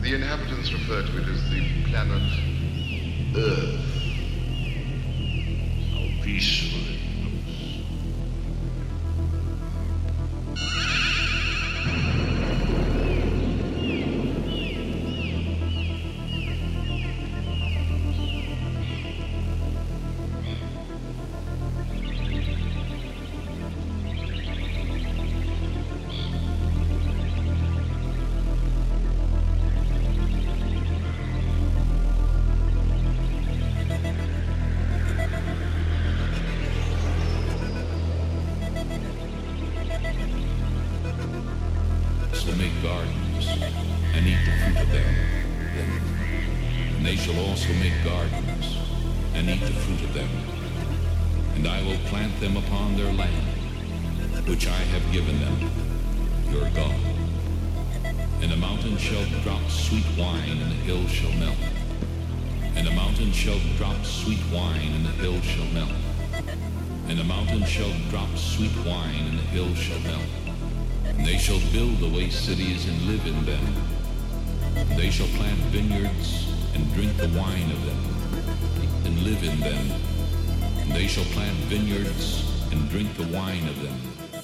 The inhabitants refer to it as the planet Earth. How peaceful it looks. Shall make gardens and eat the fruit of them. And they shall also make gardens and eat the fruit of them. And I will plant them upon their land, which I have given them, your God. And the mountain shall drop sweet wine, and the hill shall melt. And the mountain shall drop sweet wine, and the hill shall melt. And the mountain shall drop sweet wine, and the hill shall melt. And they shall build the waste cities and live in them. And they shall plant vineyards and drink the wine of them, and live in them. And they shall plant vineyards and drink the wine of them.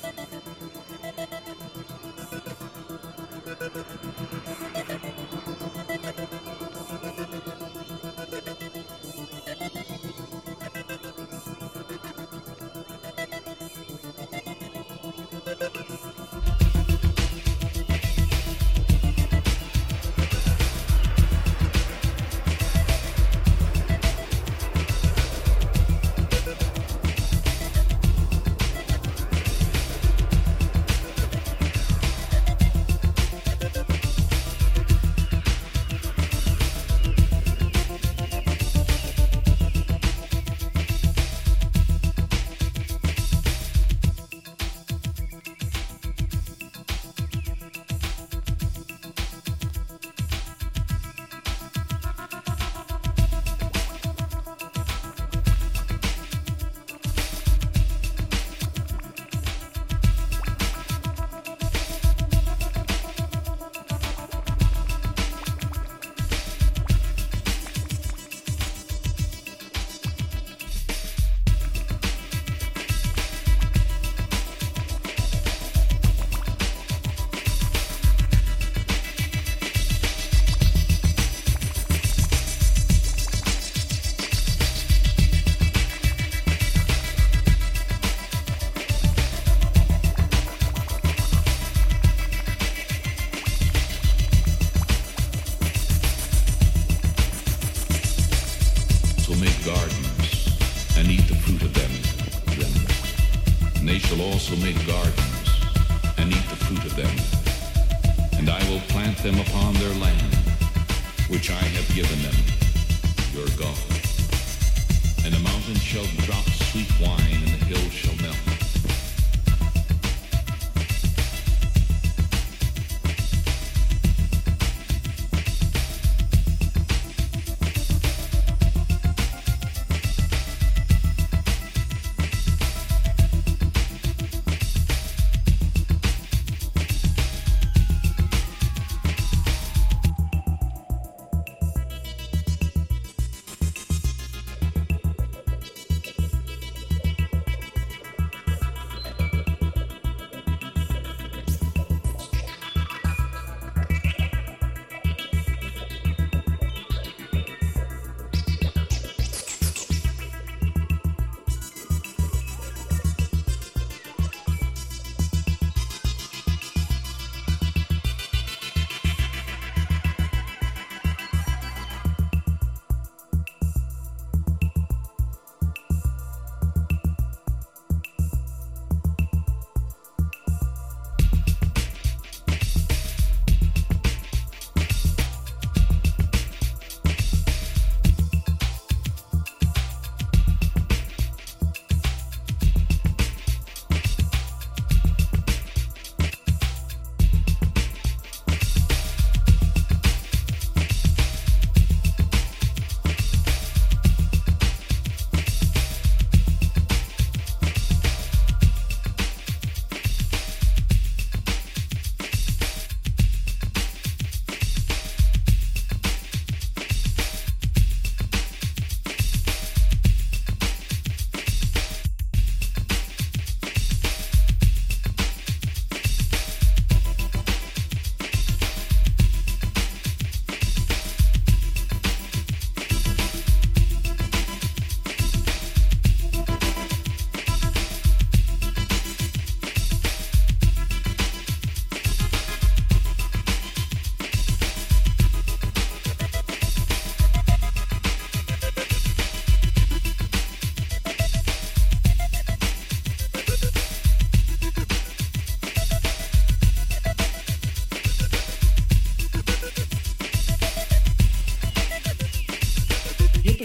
Also make gardens and eat the fruit of them. And I will plant them upon their land, which I have given them, your God. And the mountain shall drop sweet wine, and the hill shall melt.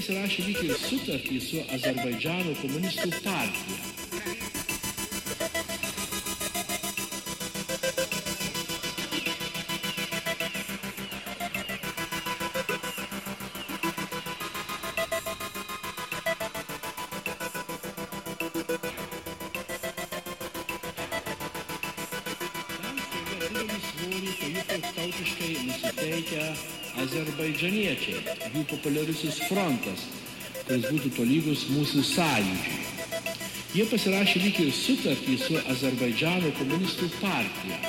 pasirašė lyg ir sutartį su Azerbaidžano komunistų partija. Tautiškai nusiteikę azerbaidžaniečiai, jų populiarusis frontas, kuris būtų tolygus mūsų sąjūdžiui. Jie pasirašė lyg ir sutartį su Azerbaidžano komunistų partija.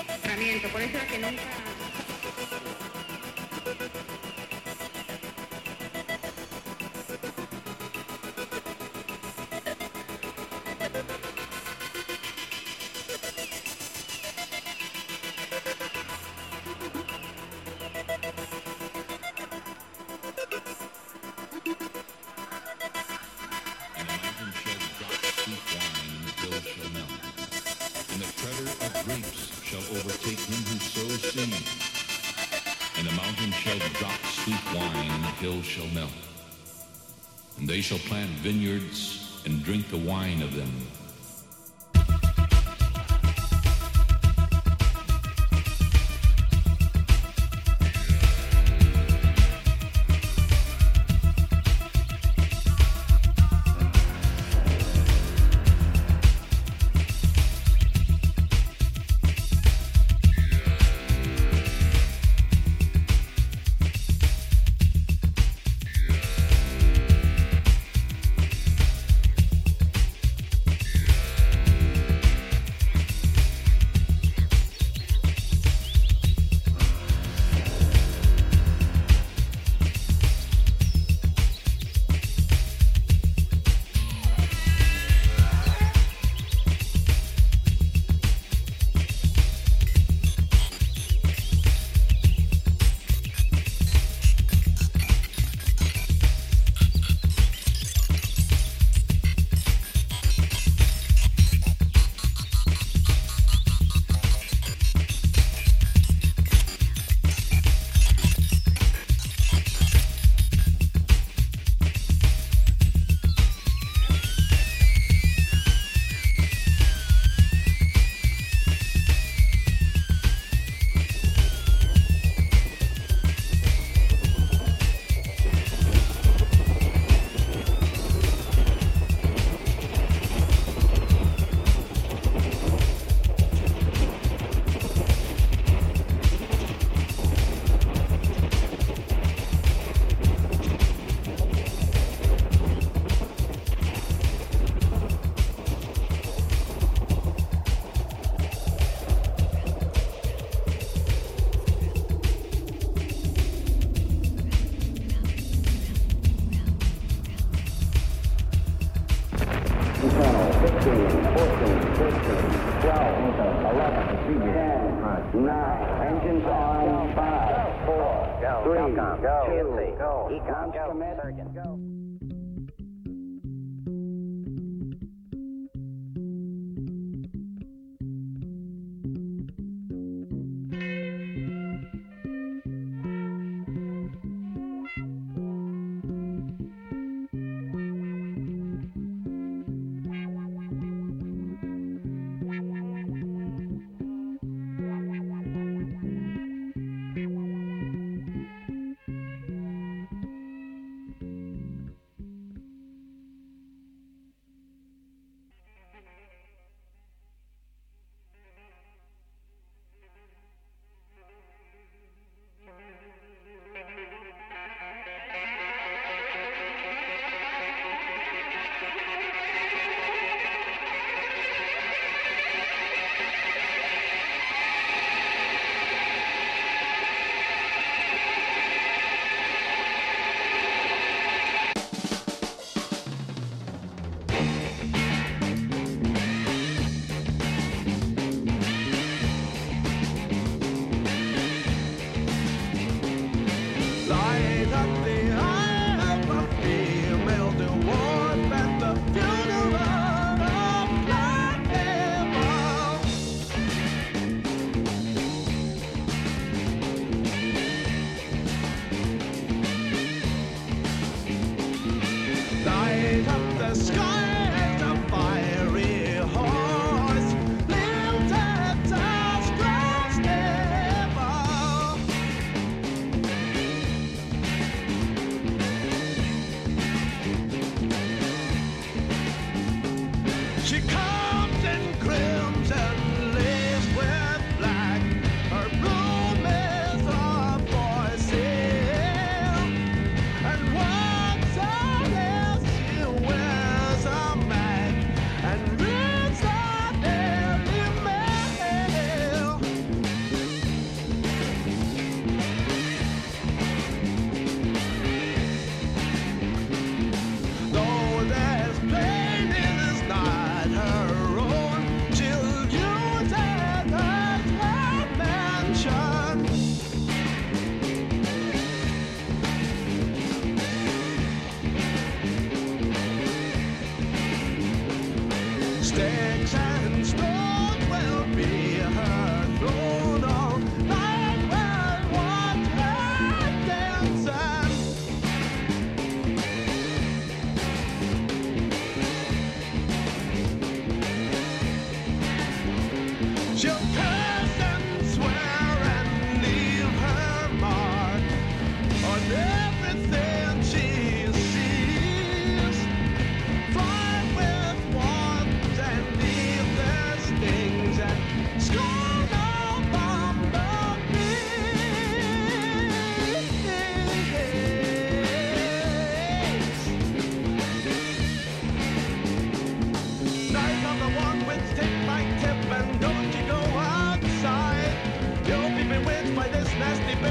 Shall melt, and they shall plant vineyards and drink the wine of them.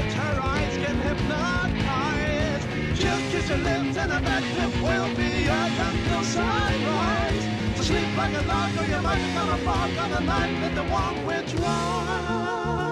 bitch, her eyes can hypnotize. She'll kiss your lips and a bad trip will be yours until sunrise. So sleep like a log or you might become a fog on the night that the warm winds rise.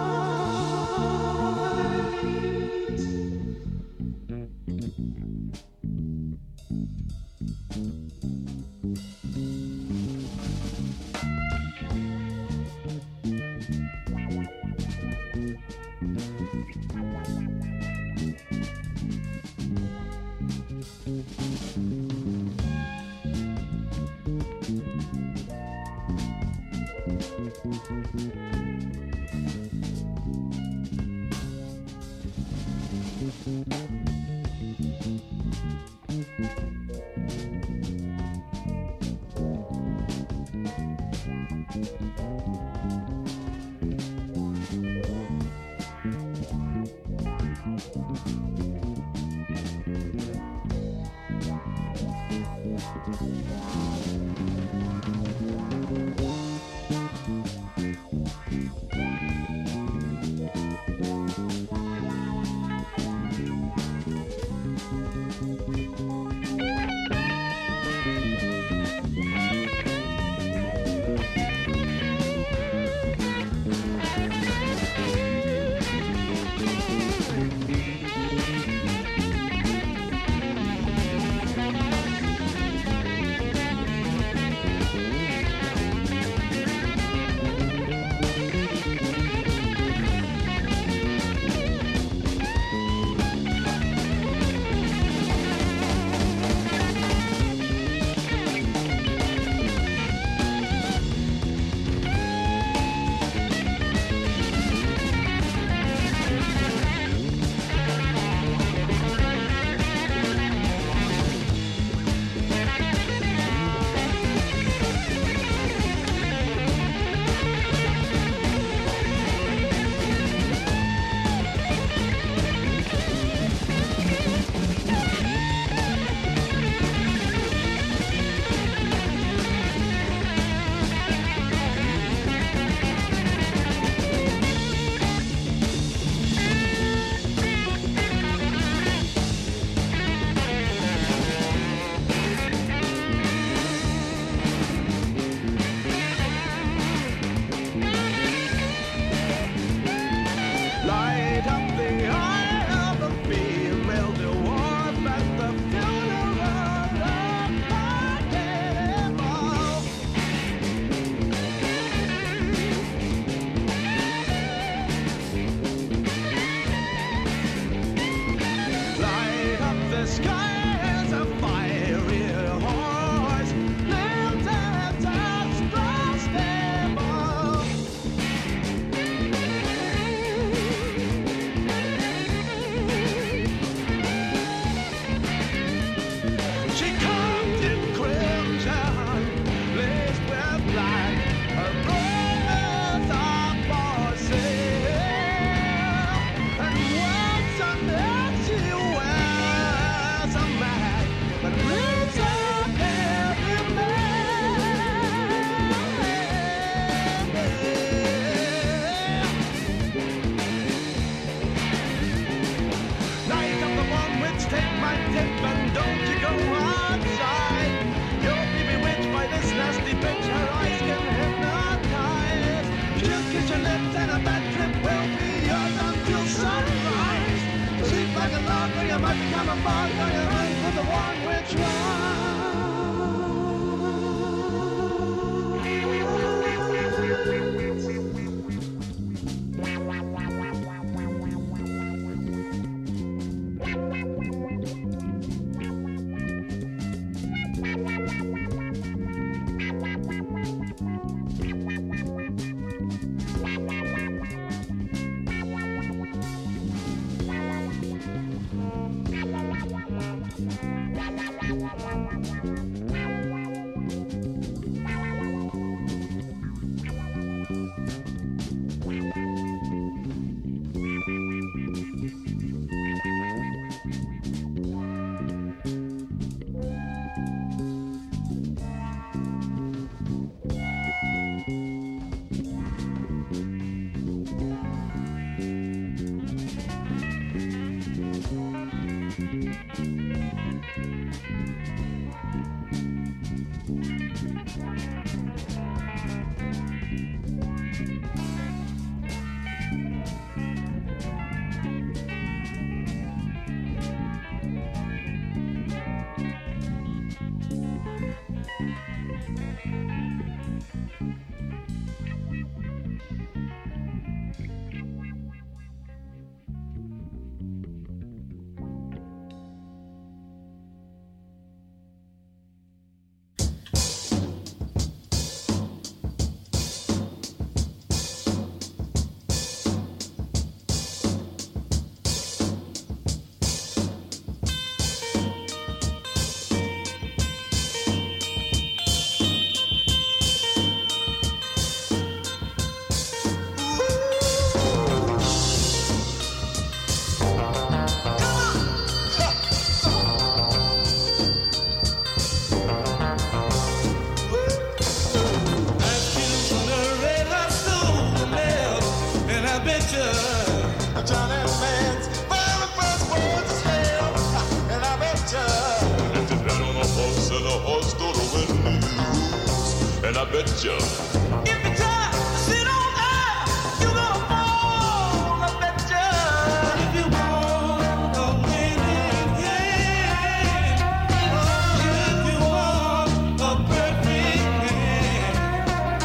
bet you. If you try to sit on there, you're gonna fall, I bet you. If you want a winning hand, if you want a perfect hand,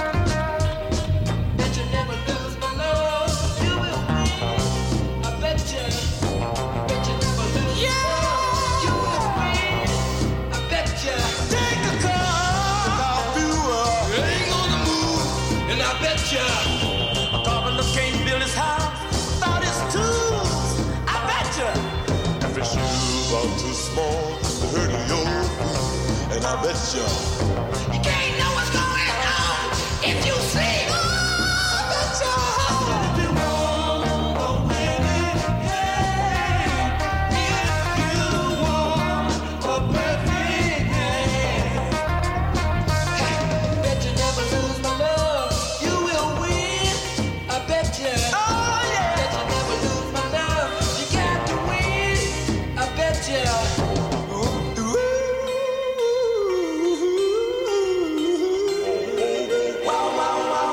bet you never lose my love, you will win, I bet you. Bet you never lose my love, you will win, I bet you. Take the car, ain't gonna move, and I bet ya Carpenter can't build his house without his tools. I bet ya. If his shoes are too small to hurt your feet, and I bet you. You can't know what's going on if you see. I bet ya. If you want a winning hand, if you want a perfect hand, bet you never lose my love. You will win. I bet you. Oh yeah. Bet you never lose my love. You got to win. I bet you. Wow, wow, wow,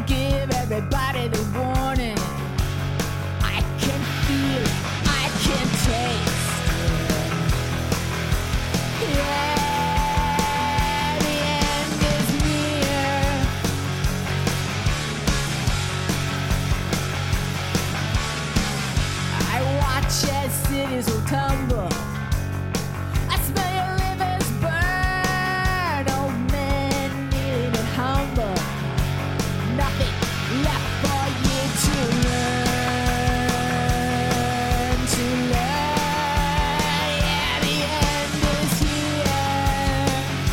give everybody the warning. I can feel it, I can taste it. Yeah, the end is near. I watch as cities will tumble. I smell your livers burn. Old men needing it humble. Nothing left for you to learn. Yeah, the end is here.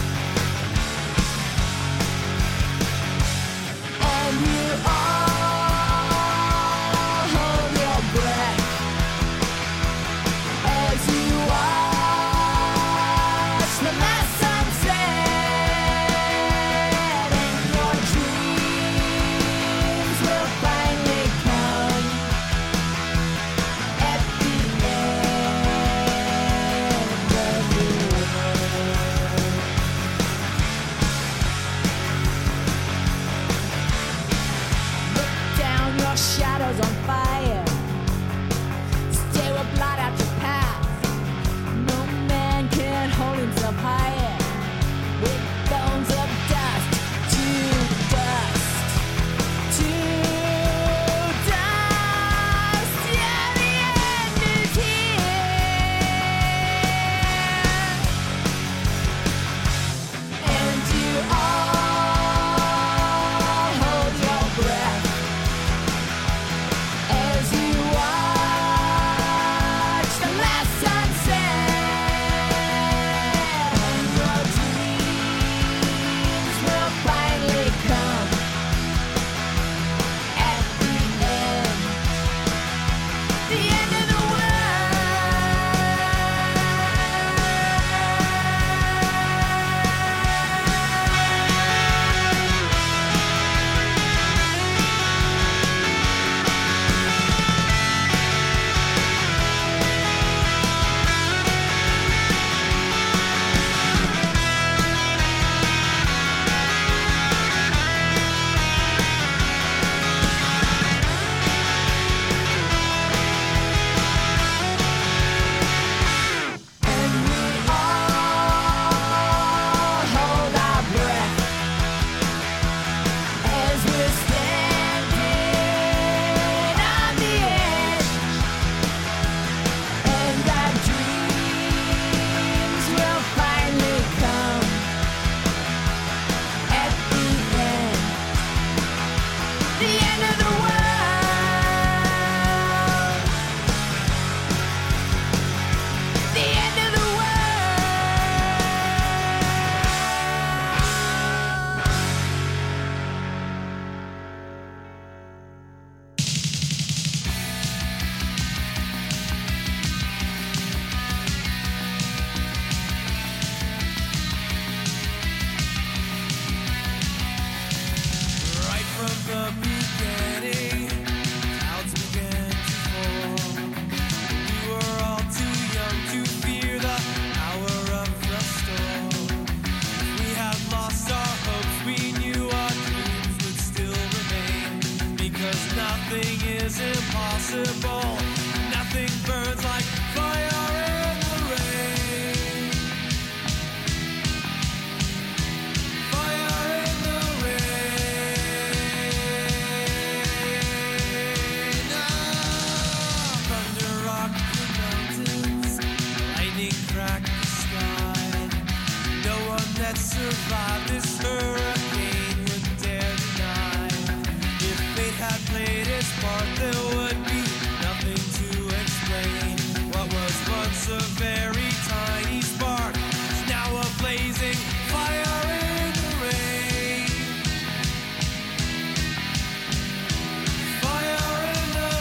And you all hold your breath as you watch the last sunset, and your dreams will finally come at the end of the world. Look down, your shadows on fire. Stay will blot out your path. No man can hold himself higher. With bones of dust to dust, to dust. Yeah, the end is here. And you all hold your breath as you watch the last sunset, and your dreams will finally come at the end of the And we all hold our breath as we're standing on the edge, and our dreams will finally come at the end of the world, the end of the world. Right from the beginning, clouds began to fall. We were all too young to fear the hour of the storm. We had lost our hopes, we knew our dreams would still remain. Because nothing is impossible, nothing burns like fire in the rain. Fire in the rain. Thunder rocked the mountains, lightning cracked the sky. No one that survived this hurricane would dare deny. If fate had played its part, there would be nothing to explain. What was once a very tiny spark is now a blazing fire in the rain. Fire in the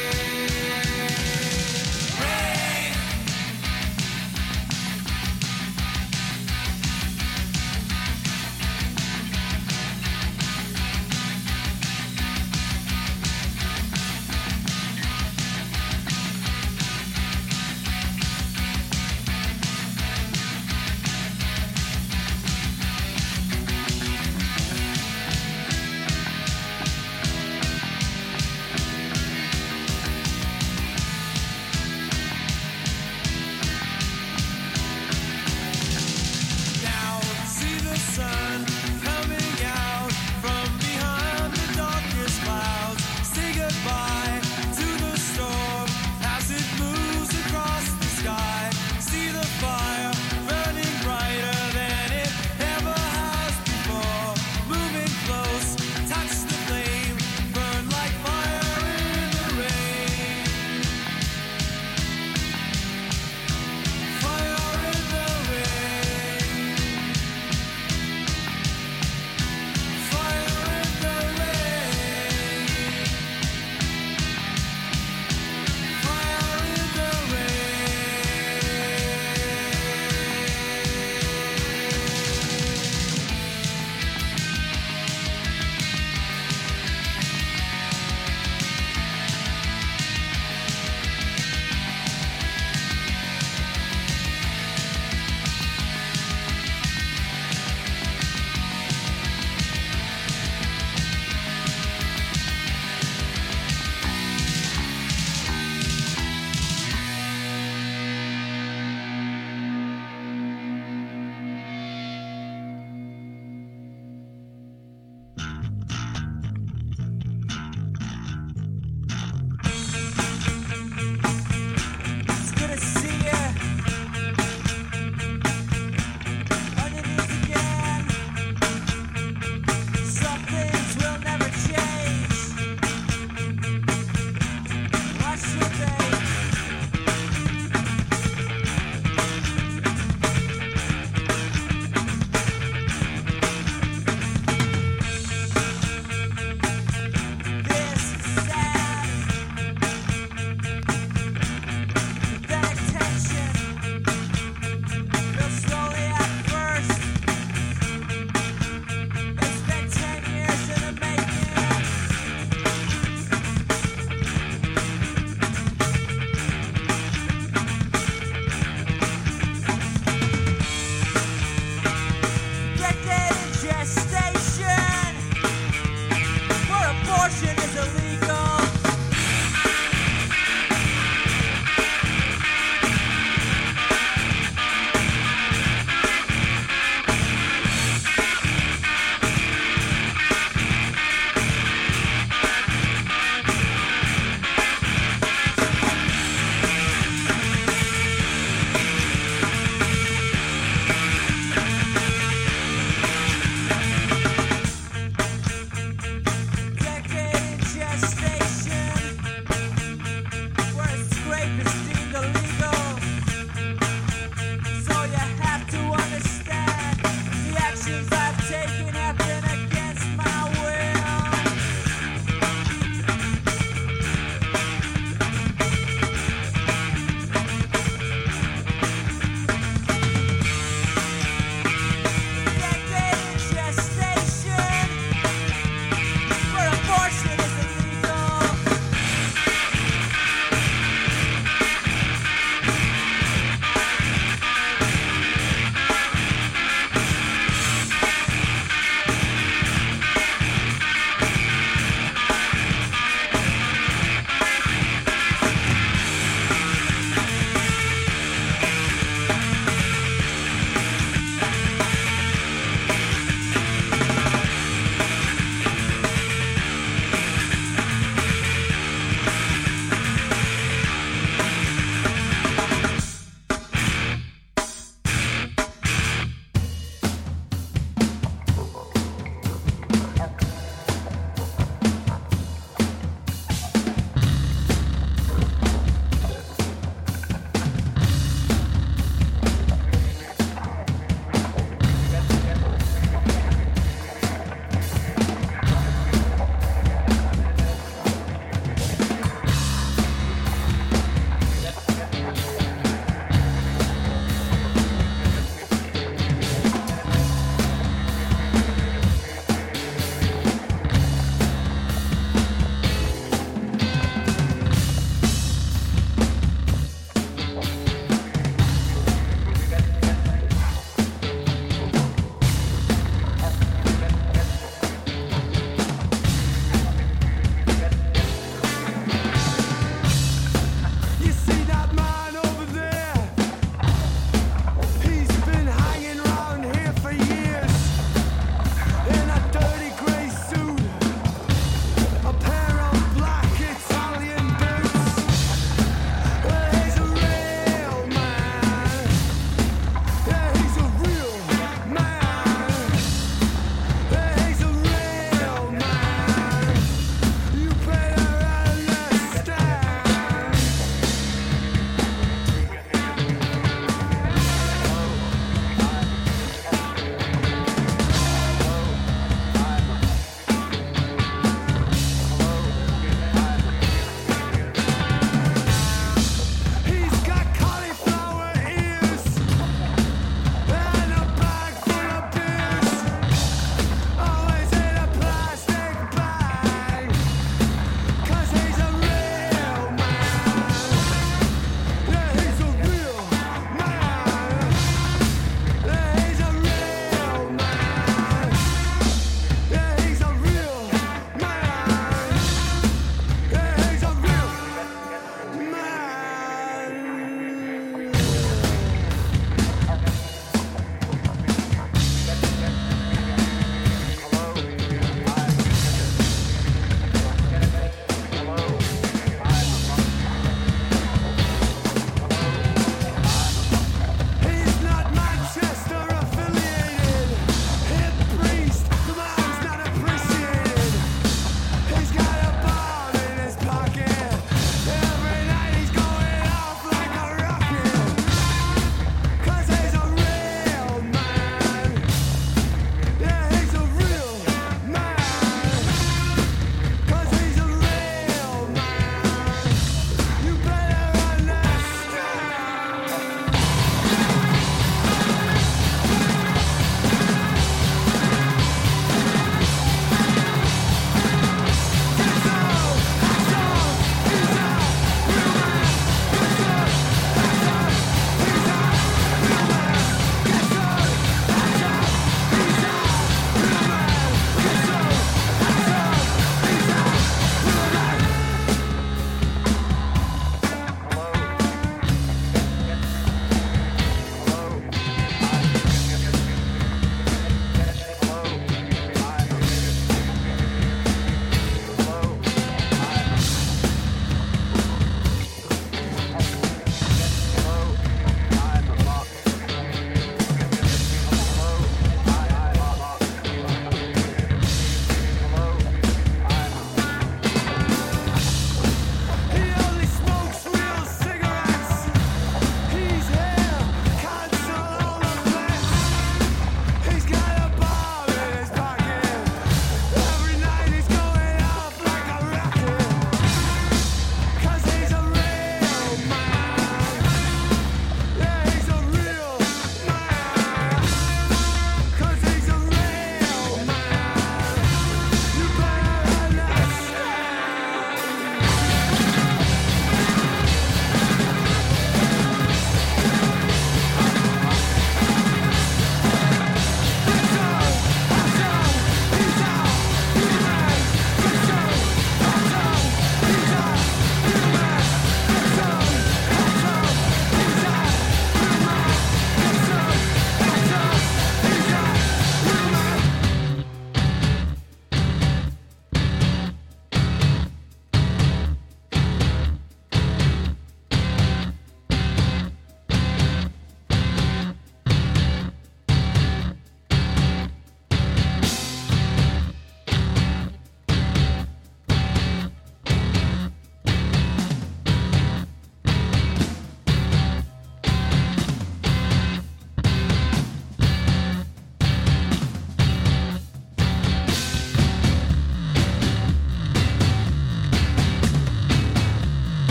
rain. Rain.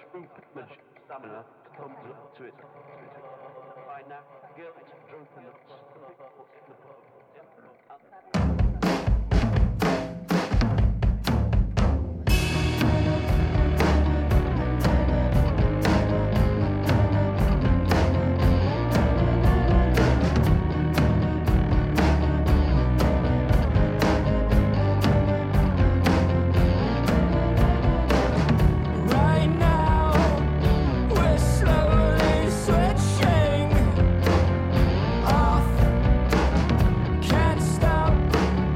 much stamina to come to it. By now, guilt, drunkenness, Can't stop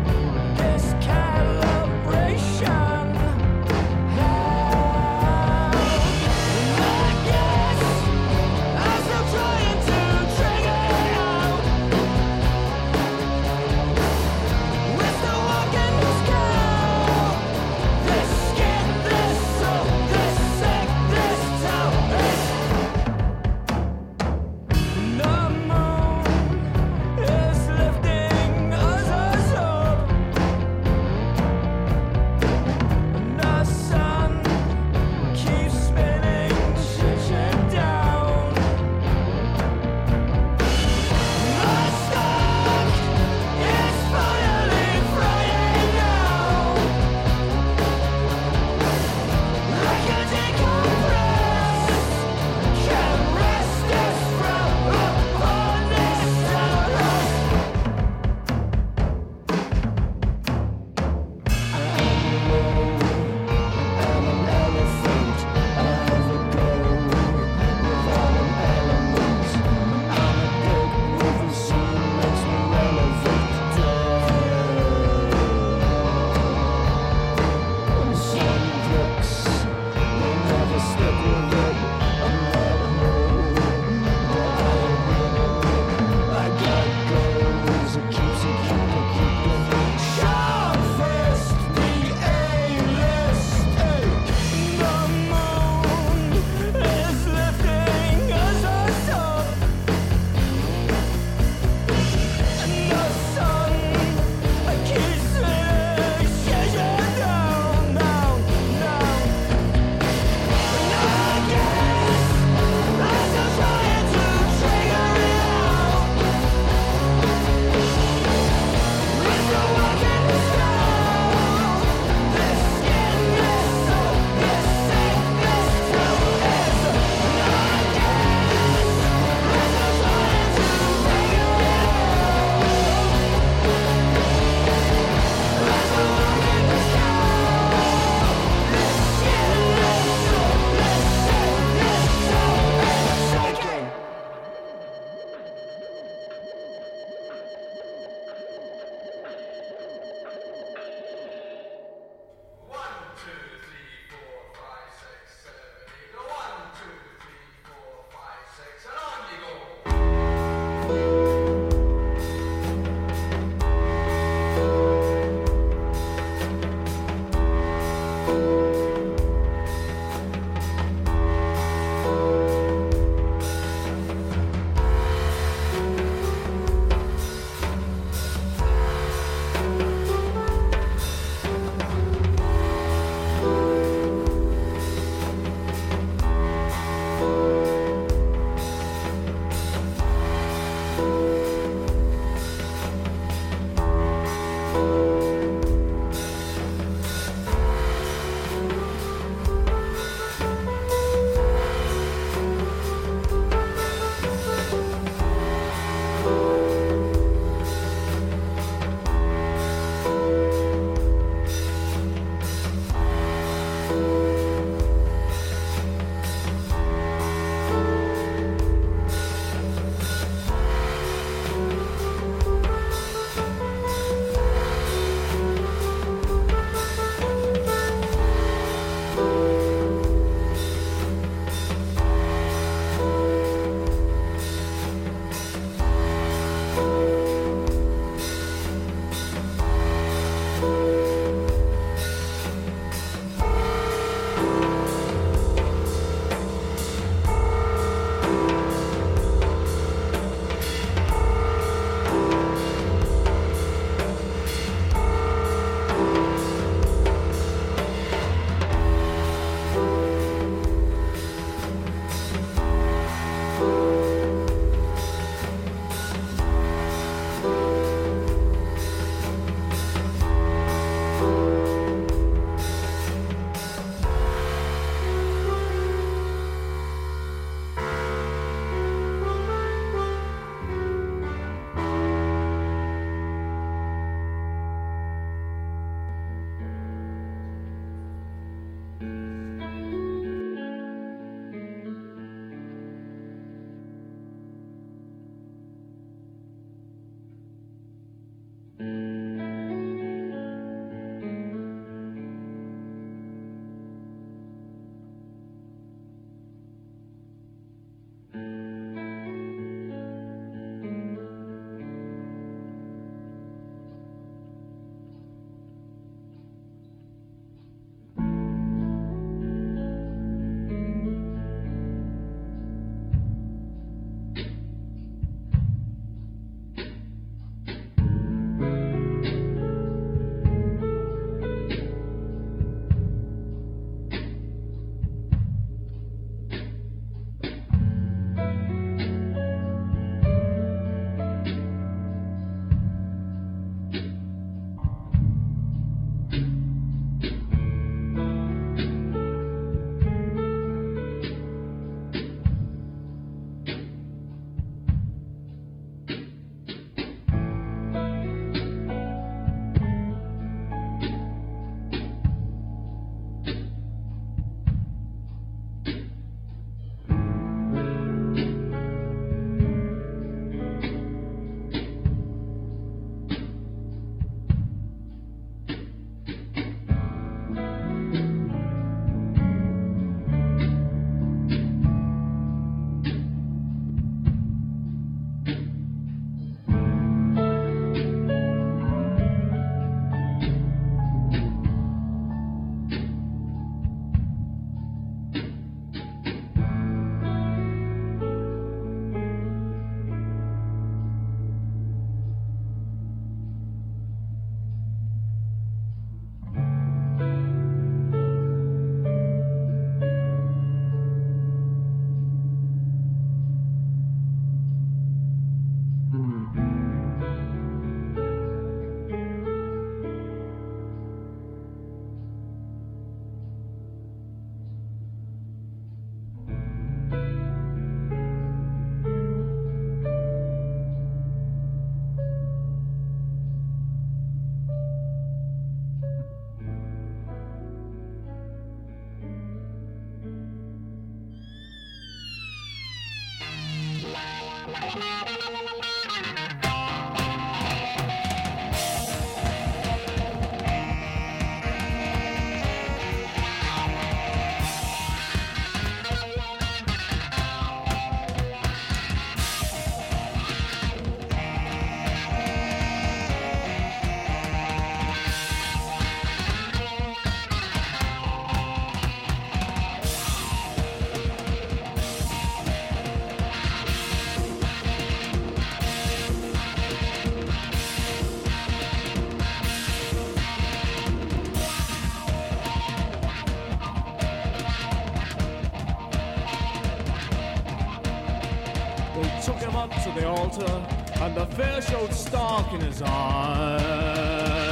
Took him up to the altar, and the fear showed stark in his eyes.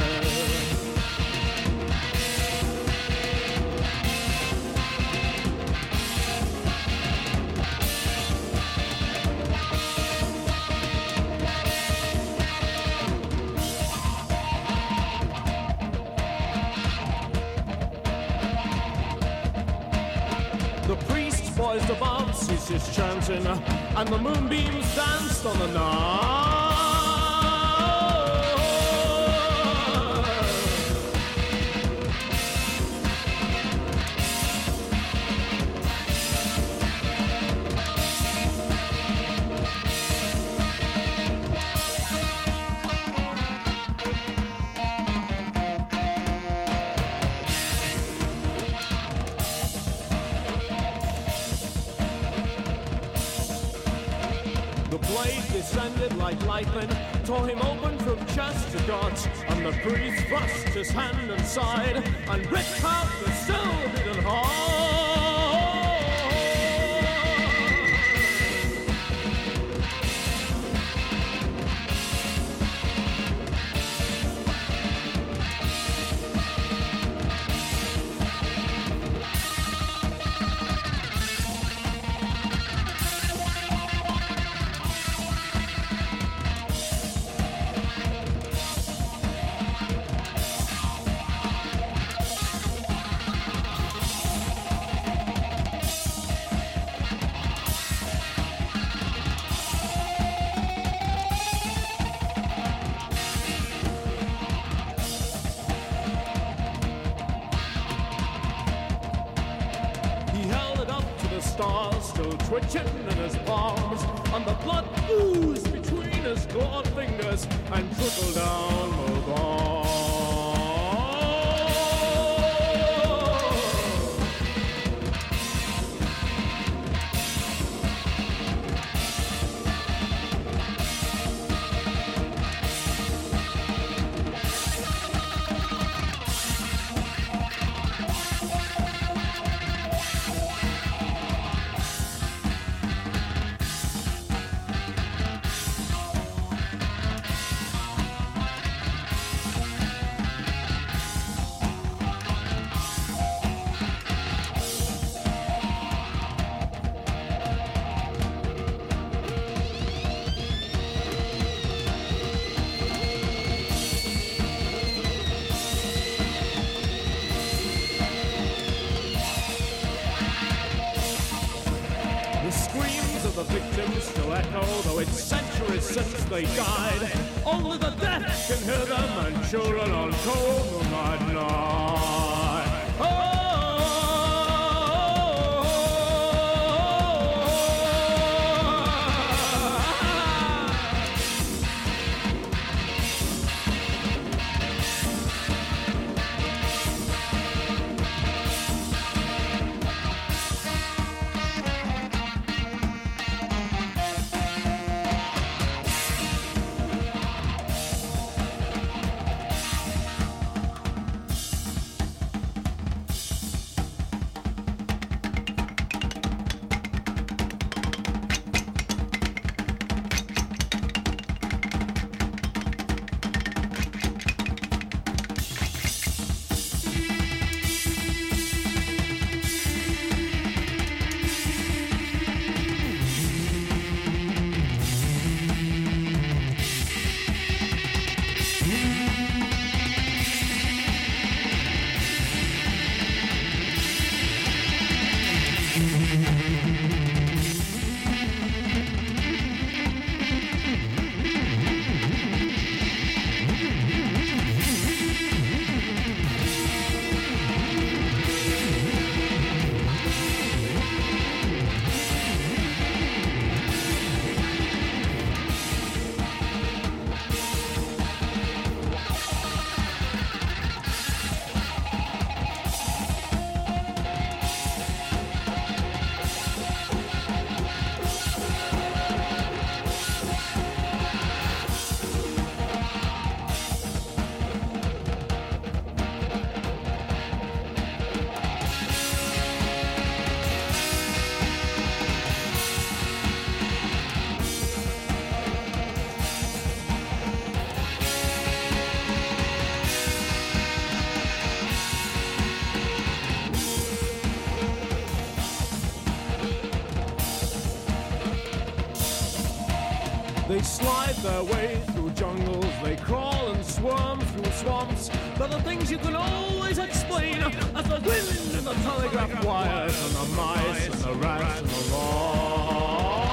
The priest poised above ceases chanting, and the moonbeams danced on the night. The blade descended like lightning, tore him open from chest to gut, and the priest thrust his hand inside and ripped out the still hidden heart. Stars still twitching in his palms, and the blood oozed between his clawed fingers and trickled down the bars. The victims still echo, though it's centuries since they died. Only the dead can hear them, and children on cold moonlight lie. Oh! They slide their way through jungles, they crawl and swarm through swamps. They're the things you can always explain, as the wind and the telegraph wires and the mice and the rats and the law.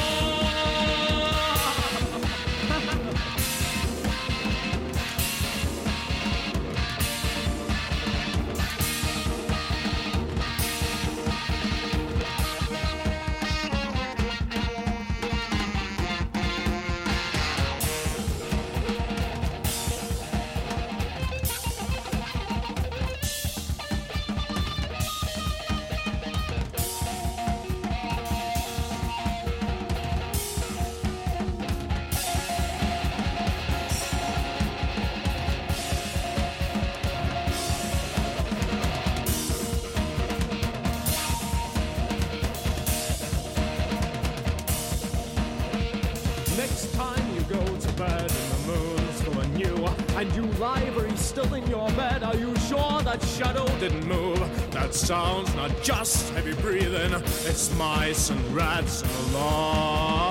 Next time you go to bed and the moon's full anew, and you lie very still in your bed, are you sure that shadow didn't move? That sound's not just heavy breathing, it's mice and rats and the law.